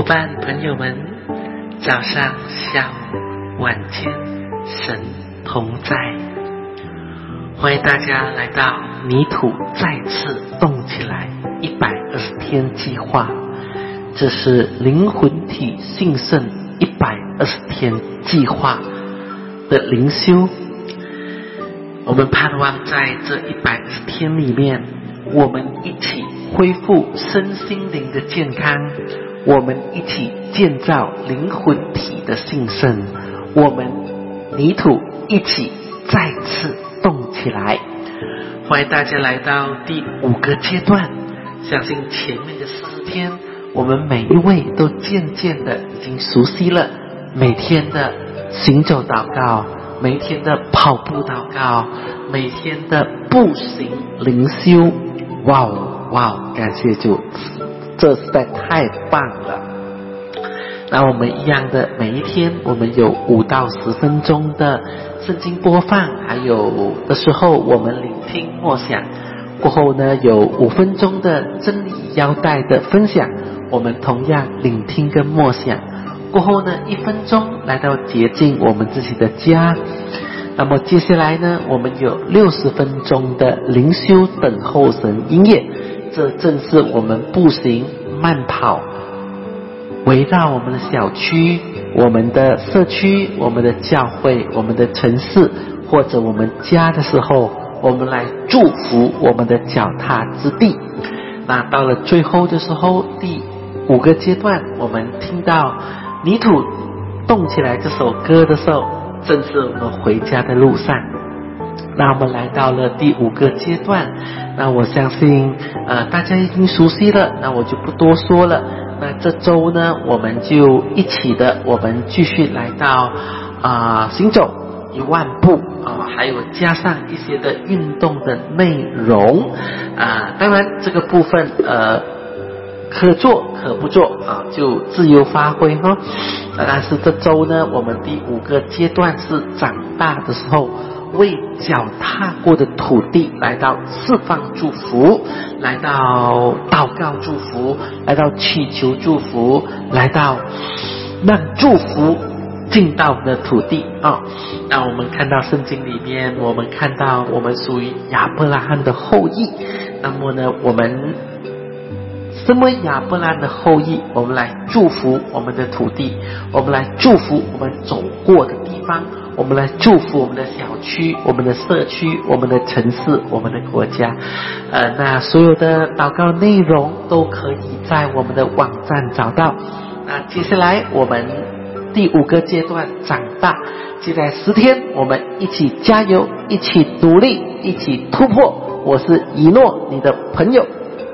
伴朋友们，早上、下午、晚间，神同在。欢迎大家来到泥土再次动起来120天计划，这是灵魂体兴盛120天计划的灵修。我们盼望在这120天里面，我们一起恢复身心灵的健康，我们一起建造灵魂体的兴盛，我们泥土一起再次动起来。欢迎大家来到第5个阶段，相信前面的40天，我们每一位都渐渐的已经熟悉了每天的行走祷告，每天的跑步祷告，每天的步行灵修。哇哦，感谢主，这实在太棒了。那我们一样的，每一天我们有5到10分钟的圣经播放，还有的时候我们聆听默想，过后呢有5分钟的真理腰带的分享，我们同样聆听跟默想，过后呢1分钟来到洁净我们自己的家。那么接下来呢，我们有60分钟的灵修等候神音乐，这正是我们步行慢跑，围绕我们的小区、我们的社区、我们的教会、我们的城市或者我们家的时候，我们来祝福我们的脚踏之地。那到了最后的时候，第5个阶段，我们听到泥土动起来这首歌的时候，正是我们回家的路上。那我们来到了第5个阶段，那我相信大家已经熟悉了，那我就不多说了。那这周呢，我们就一起的，我们继续来到行走1万步还有加上一些的运动的内容当然这个部分可做可不做就自由发挥哈。但是这周呢，我们第5个阶段是长大的时候，为脚踏过的土地来到释放祝福，来到祷告祝福，来到祈求祝福，来到让祝福进到我们的土地那我们看到圣经里面，我们看到我们属于亚伯拉罕的后裔，那么呢，我们身为亚伯拉罕的后裔，我们来祝福我们的土地，我们来祝福我们走过的地方，我们来祝福我们的小区、我们的社区、我们的城市、我们的国家那所有的祷告内容都可以在我们的网站找到。那接下来我们第5个阶段长大，接下来10天我们一起加油，一起努力，一起突破。我是以诺，你的朋友。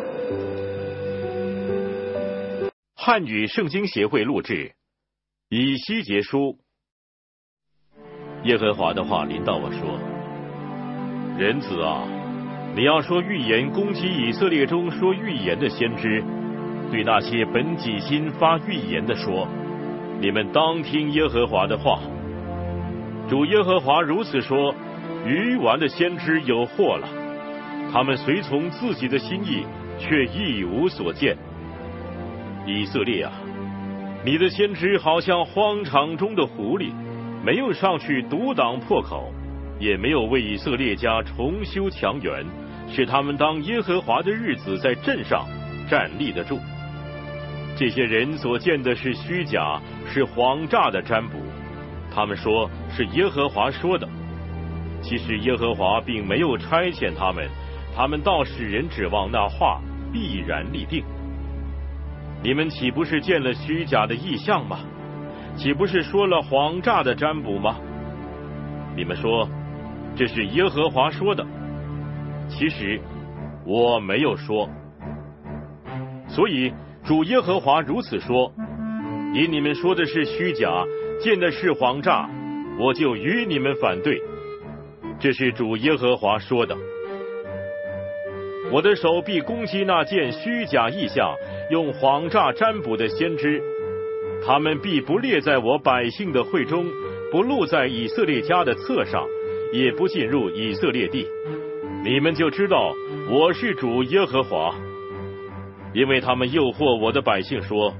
汉语圣经协会录制，以西结书。耶和华的话临到我说：人子啊，你要说预言，攻击以色列中说预言的先知，对那些本己心发预言的说，你们当听耶和华的话。主耶和华如此说：愚顽的先知有祸了，他们随从自己的心意，却一无所见。以色列啊，你的先知好像荒场中的狐狸，没有上去堵挡破口，也没有为以色列家重修墙垣，使他们当耶和华的日子在阵上站立得住。这些人所见的是虚假，是谎诈的占卜，他们说是耶和华说的，其实耶和华并没有差遣他们，他们倒使人指望那话必然立定。你们岂不是见了虚假的异象吗？岂不是说了谎诈的占卜吗？你们说这是耶和华说的，其实我没有说。所以主耶和华如此说：因你们说的是虚假，见的是谎诈，我就与你们反对。这是主耶和华说的。我的手必攻击那见虚假异象、用谎诈占卜的先知，他们必不列在我百姓的会中，不录在以色列家的册上，也不进入以色列地。你们就知道我是主耶和华。因为他们诱惑我的百姓说，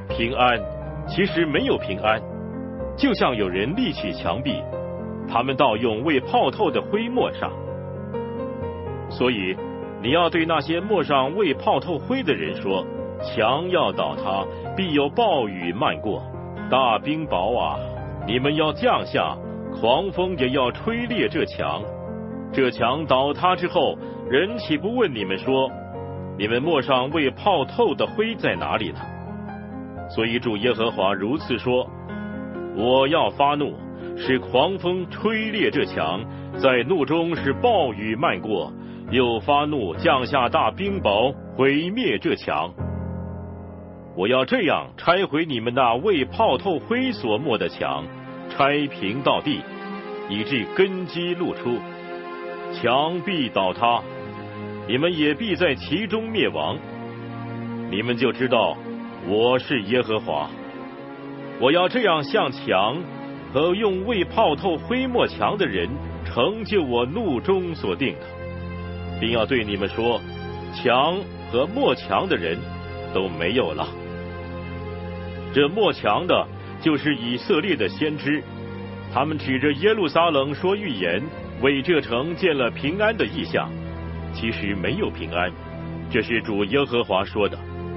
平安其实没有平安，就像有人立起墙壁，他们倒用未泡透的灰抹上。所以你要对那些抹上未泡透灰的人说，墙要倒塌，必有暴雨漫过，大冰雹啊，你们要降下，狂风也要吹裂这墙。这墙倒塌之后，人岂不问你们说，你们抹上未泡透的灰在哪里呢？所以主耶和华如此说，我要发怒，使狂风吹裂这墙，在怒中使暴雨漫过，又发怒降下大冰雹，毁灭这墙。我要这样拆毁你们那未泡透灰所抹的墙，拆平到地，以致根基露出，墙必倒塌，你们也必在其中灭亡。你们就知道我是耶和华。我要这样向墙和用未泡透灰抹墙的人成就我怒中所定的，并要对你们说，墙和抹墙的人都没有了。这抹墙的就是以色列的先知，他们指着耶路撒冷说预言，为这城见了平安的异象，其实没有平安，这是主耶和华说的。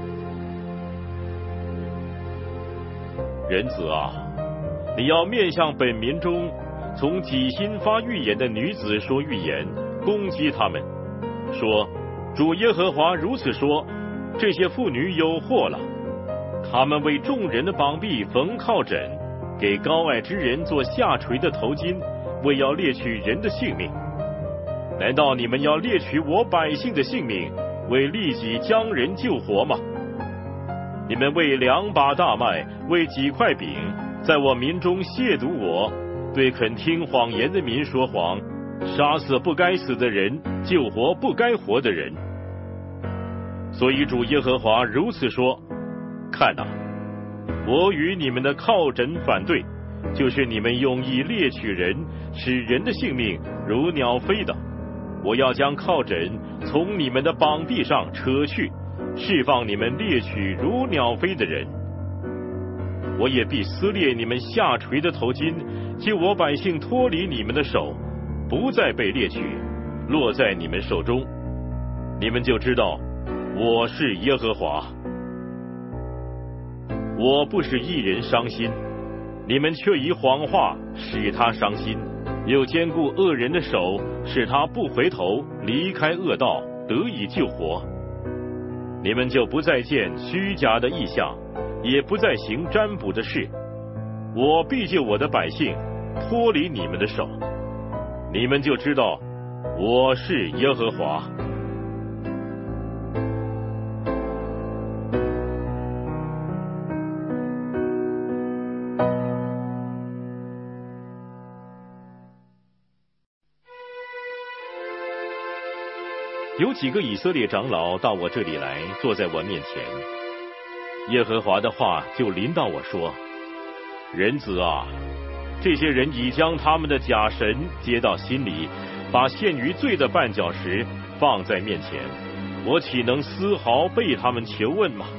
人子啊，你要面向本民中从己心发预言的女子说预言，攻击他们，说，主耶和华如此说，这些妇女有祸了，他们为众人的膀臂缝靠枕，给高矮之人做下垂的头巾，为要猎取人的性命。难道你们要猎取我百姓的性命，为利己将人救活吗？你们为2把大麦，为几块饼，在我民中亵渎我，对肯听谎言的民说谎，杀死不该死的人，救活不该活的人。所以主耶和华如此说，看哪，我与你们的靠枕反对，就是你们用意猎取人，使人的性命如鸟飞的。我要将靠枕从你们的膀臂上扯去，释放你们猎取如鸟飞的人。我也必撕裂你们下垂的头巾，救我百姓脱离你们的手，不再被猎取，落在你们手中。你们就知道我是耶和华。我不使一人伤心，你们却以谎话使他伤心，又坚固恶人的手，使他不回头离开恶道，得以救活。你们就不再见虚假的异象，也不再行占卜的事。我必救我的百姓脱离你们的手，你们就知道我是耶和华。有几个以色列长老到我这里来，坐在我面前。耶和华的话就临到我说，人子啊，这些人已将他们的假神接到心里，把陷于罪的绊脚石放在面前，我岂能丝毫被他们求问吗？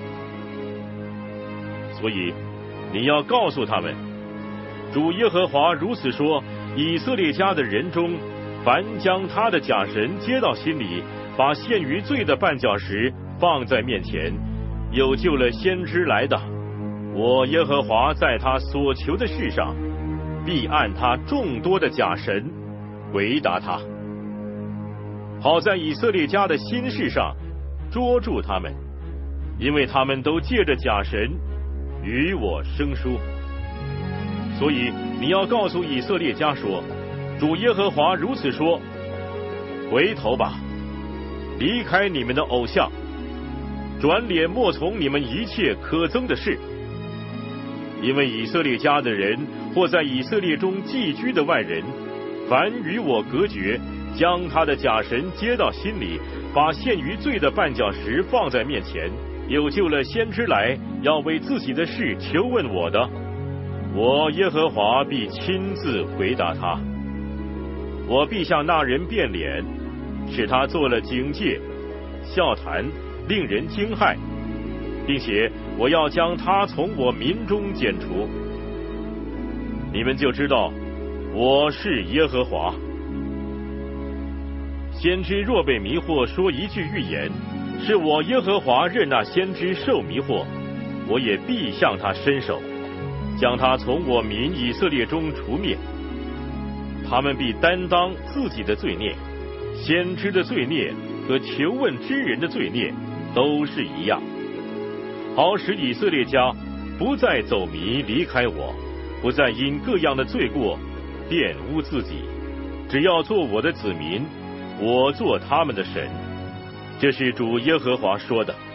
所以你要告诉他们，主耶和华如此说，以色列家的人中，凡将他的假神接到心里，把陷于罪的绊脚石放在面前，有救了先知来的，我耶和华在他所求的事上，必按他众多的假神回答他，好在以色列家的心事上捉住他们，因为他们都借着假神与我生疏。所以你要告诉以色列家说，主耶和华如此说，回头吧，离开你们的偶像，转脸莫从你们一切可憎的事。因为以色列家的人，或在以色列中寄居的外人，凡与我隔绝，将他的假神接到心里，把陷于罪的绊脚石放在面前，有救了先知来，要为自己的事求问我的，我耶和华必亲自回答他。我必向那人变脸，使他做了警戒、笑谈，令人惊骇。 并且我要将他从我民中剪除。你们就知道我是耶和华。先知若被迷惑说一句预言，是我耶和华任那先知受迷惑，我也必向他伸手，将他从我民以色列中除灭。他们必担当自己的罪孽，先知的罪孽和求问之人的罪孽都是一样，好使以色列家不再走迷离开我，不再因各样的罪过玷污自己，只要做我的子民，我做他们的神。这是主耶和华说的。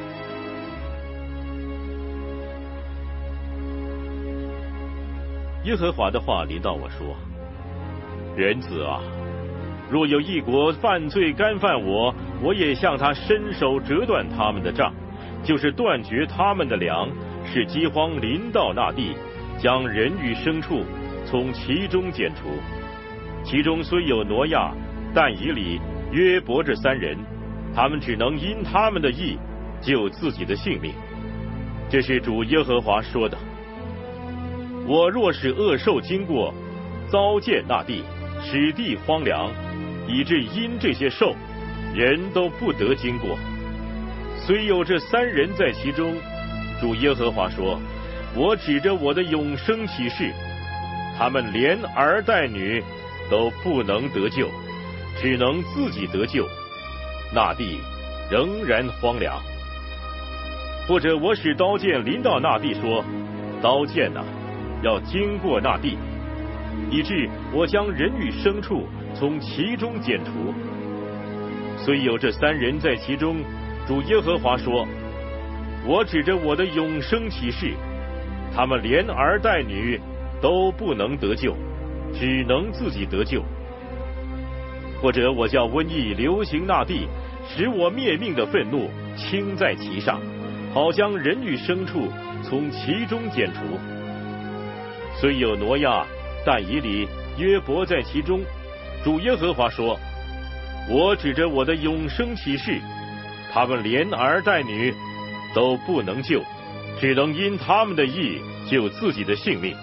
耶和华的话临到我说：人子啊，若有一国犯罪干犯我，我也向他伸手折断他们的杖，就是断绝他们的粮，使饥荒临到那地，将人与牲畜从其中剪除。其中虽有挪亚、但以理、约伯这三人，他们只能因他们的义救自己的性命。这是主耶和华说的。我若使恶兽经过，遭见那地，使地荒凉，以致因这些兽，人都不得经过。虽有这三人在其中，主耶和华说：我指着我的永生起誓，他们连儿带女都不能得救，只能自己得救，那地仍然荒凉。或者我使刀剑临到那地，说：刀剑啊，要经过那地，以致我将人与牲畜从其中剪除。虽有这三人在其中，主耶和华说：我指着我的永生起誓，他们连儿带女都不能得救，只能自己得救。或者我叫瘟疫流行那地，使我灭命的愤怒倾在其上，好将人与牲畜从其中剪除。虽有挪亚、但以理、约伯在其中，主耶和华说：我指着我的永生起誓，他们连儿带女都不能救，只能因他们的义救自己的性命。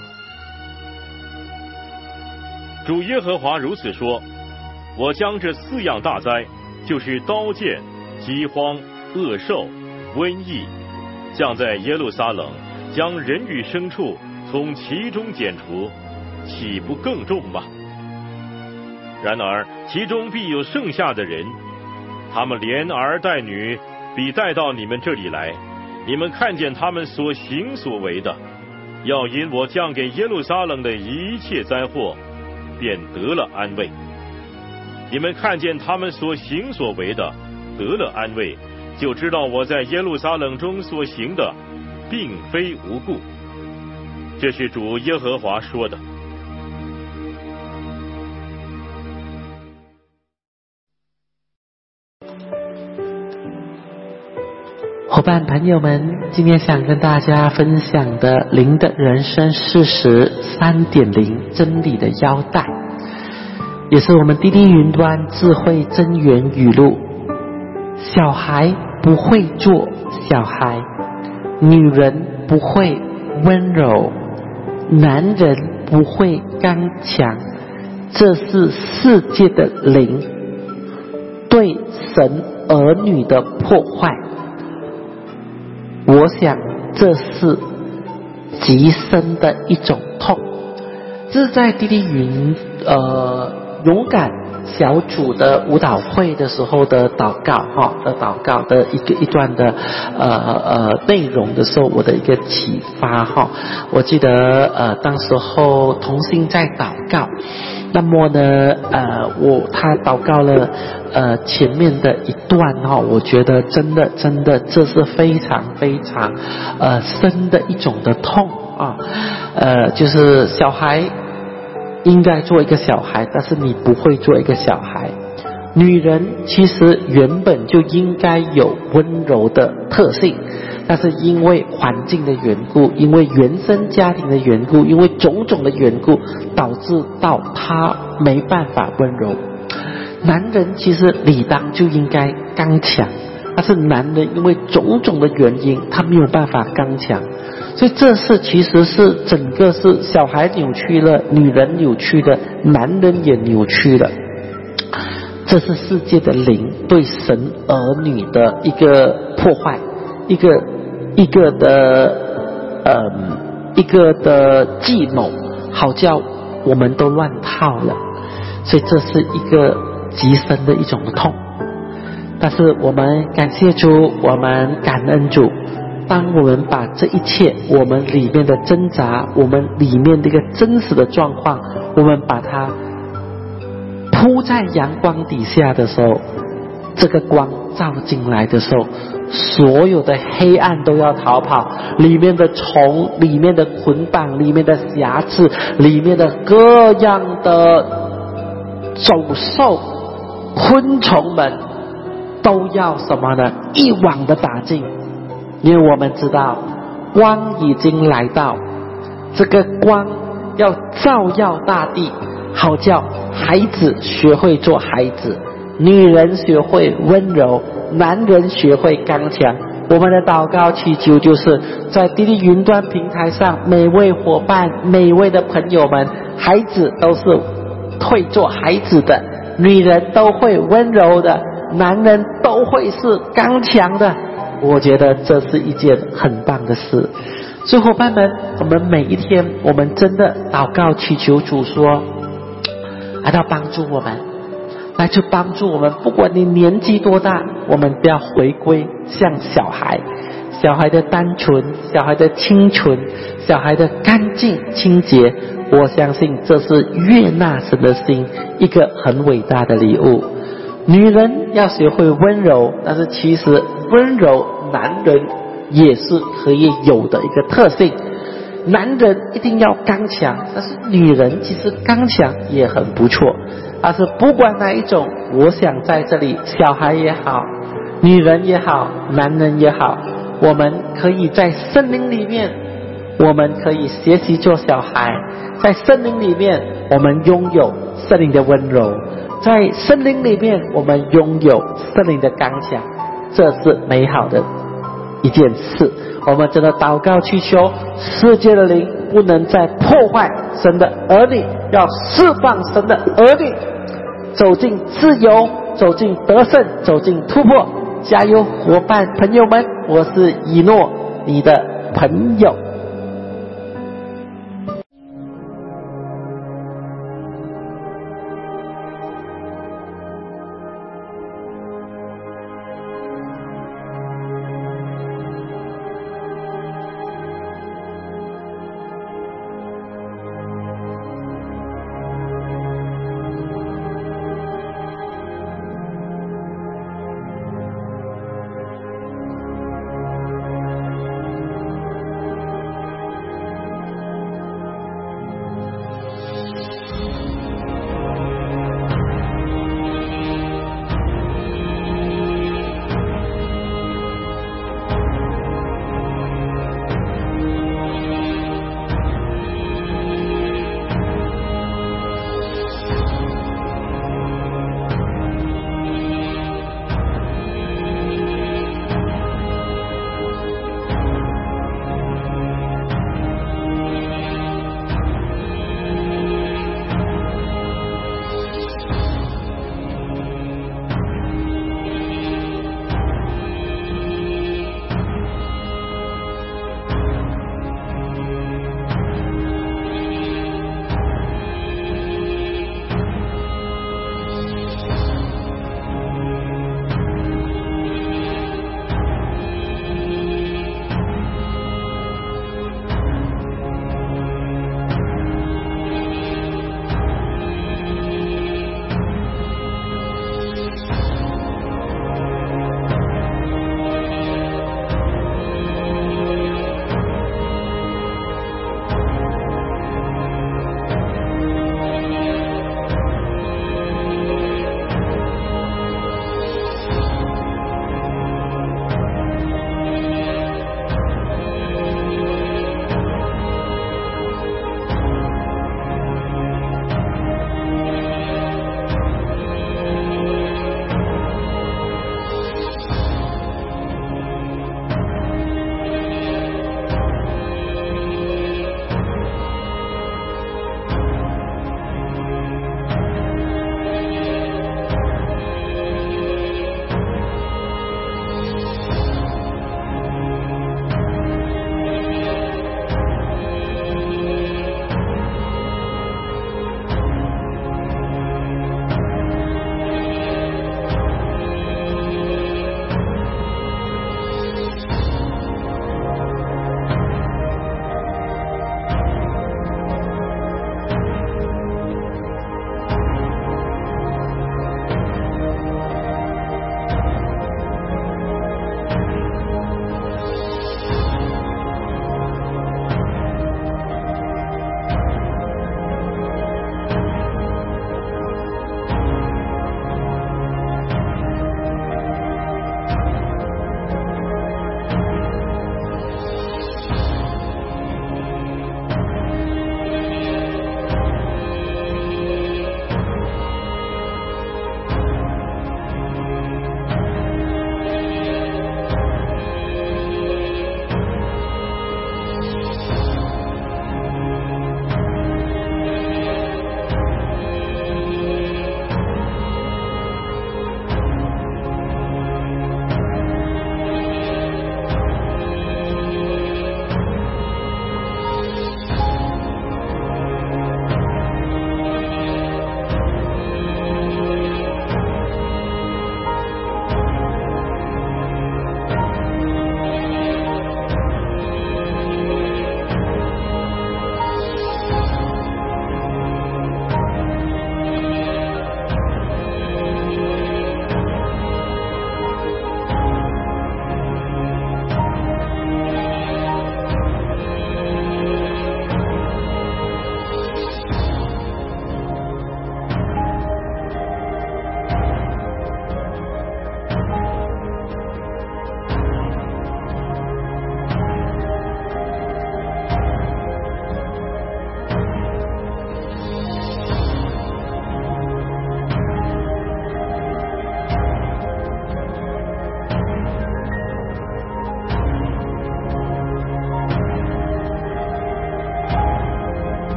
主耶和华如此说：我将这四样大灾，就是刀剑、饥荒、恶兽、瘟疫，降在耶路撒冷，将人与牲畜从其中剪除，岂不更重吗？然而其中必有剩下的人，他们连儿带女必带到你们这里来，你们看见他们所行所为的，要因我降给耶路撒冷的一切灾祸，便得了安慰。你们看见他们所行所为的，得了安慰，就知道我在耶路撒冷中所行的并非无故。这是主耶和华说的。 伙伴朋友们，今天想跟大家分享的灵的人生事实 3.0 真理的腰带，也是我们滴滴云端智慧真言语录。小孩不会做小孩，女人不会温柔，男人不会刚强，这是世界的灵对神儿女的破坏。我想这是极深的一种痛。这是在滴滴云勇敢小组的舞蹈会的时候的祷告的祷告的一段的内容的时候，我的一个启发我记得当时候同心在祷告，那么呢他祷告了前面的一段我觉得真的这是非常非常深的一种的痛就是小孩应该做一个小孩，但是你不会做一个小孩。女人其实原本就应该有温柔的特性，但是因为环境的缘故，因为原生家庭的缘故，因为种种的缘故，导致到她没办法温柔。男人其实理当就应该刚强， 但是男人因为种种的原因，他没有办法刚强，所以这是其实是整个是小孩扭曲了，女人扭曲了，男人也扭曲了。这是世界的灵对神儿女的一个破坏，一个的计谋，好叫我们都乱套了。所以这是一个极深的一种的痛。但是我们感谢主，我们感恩主，当我们把这一切我们里面的挣扎，我们里面的一个真实的状况，我们把它铺在阳光底下的时候，这个光照进来的时候，所有的黑暗都要逃跑，里面的虫，里面的捆绑，里面的瑕疵，里面的各样的走兽昆虫们都要什么呢？一网的打尽。因为我们知道光已经来到，这个光要照耀大地，好叫孩子学会做孩子，女人学会温柔，男人学会刚强。我们的祷告祈求就是在滴滴云端平台上，每位伙伴，每位的朋友们，孩子都是会做孩子的，女人都会温柔的，男人都会是刚强的。我觉得这是一件很棒的事。所以伙伴们，我们每一天我们真的祷告祈求主说，来到帮助我们，来去帮助我们，不管你年纪多大，我们都要回归像小孩，小孩的单纯，小孩的清纯，小孩的干净清洁。我相信这是悦纳神的心一个很伟大的礼物。女人要学会温柔，但是其实温柔男人也是可以有的一个特性。男人一定要刚强，但是女人其实刚强也很不错。但是不管哪一种，我想在这里，小孩也好，女人也好，男人也好，我们可以在森林里面，我们可以学习做小孩，在森林里面我们拥有森林的温柔，在森林里面我们拥有森林的刚强，这是美好的一件事。我们真的祷告祈求世界的灵不能再破坏神的儿女，要释放神的儿女走进自由，走进得胜，走进突破。加油伙伴朋友们，我是以诺，你的朋友。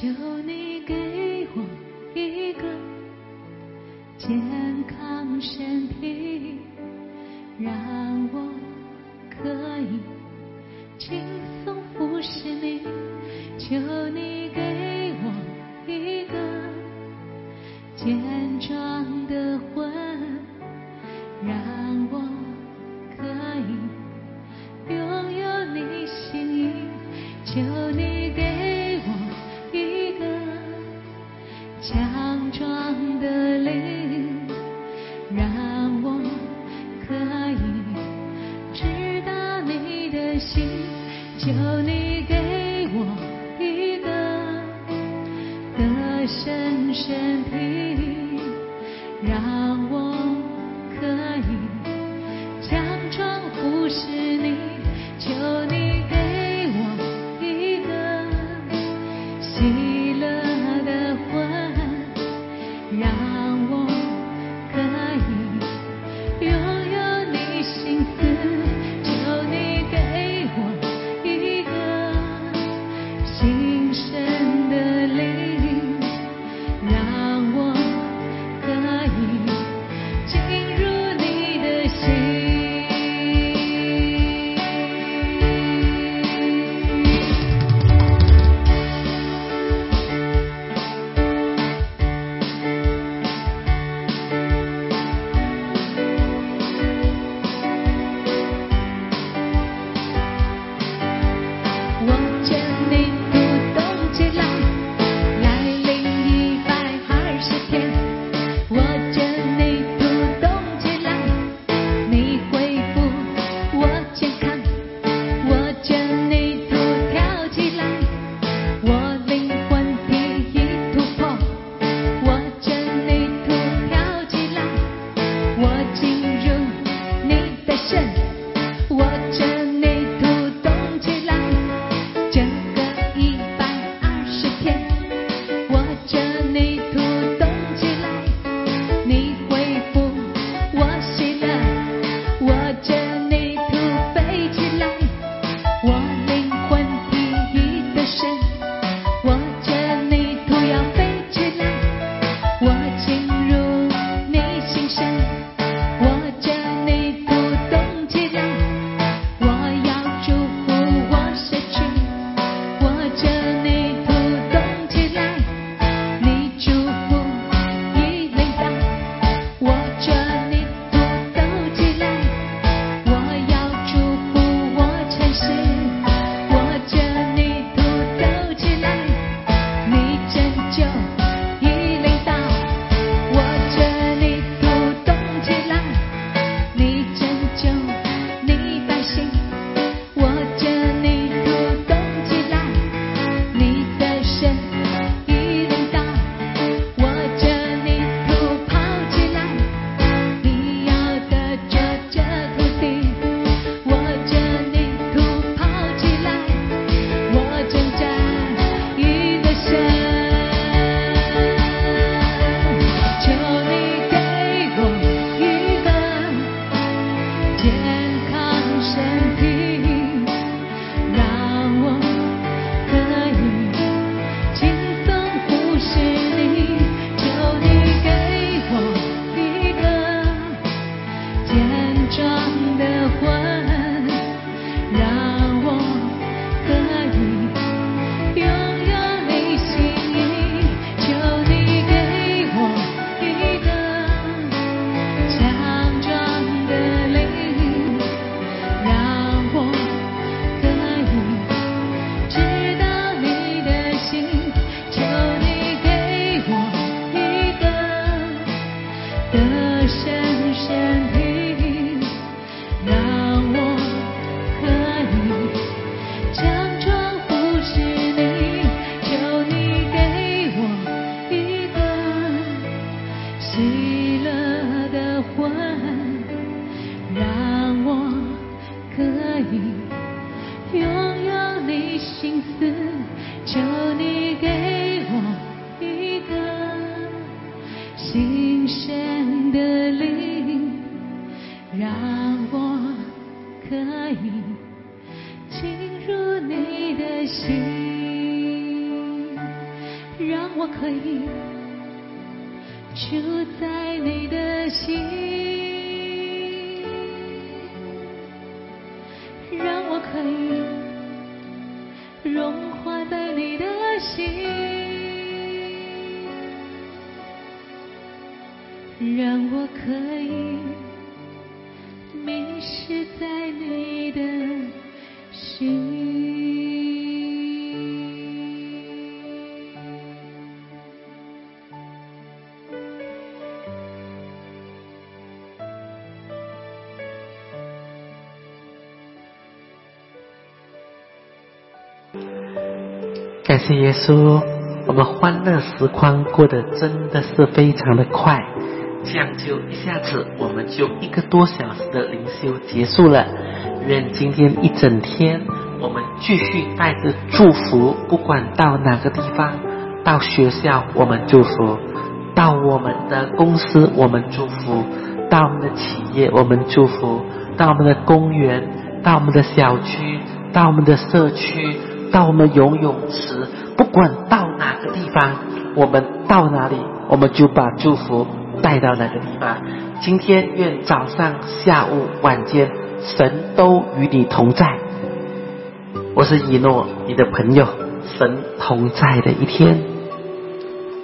求你给我一个健康身体，让我可以轻松服侍你。求你给我一个健壮的魂，让我可以拥有你心意。求你给我一个强壮的灵，让我可以知道你的心。求你给我一个得胜身体，让我可以强壮服侍你。求你给我一个喜乐的魂，让我可以拥有你心思。求你给我一个新生的灵，让我可以进入你的心。 让我可以住在你的心，让我可以融化在你的心，让我可以迷失在你的心。 感谢耶稣，我们欢乐时光过得真的是非常的快，这样就一下子我们就1个多小时的灵修结束了。愿今天一整天我们继续带着祝福，不管到哪个地方，到学校我们祝福，到我们的公司我们祝福，到我们的企业我们祝福，到我们的公园，到我们的小区，到我们的社区，到我们的游泳池，不管到哪个地方，我们到哪里我们就把祝福带到那个地方。今天愿早上下午晚间神都与你同在。我是以诺，你的朋友，神同在的一天。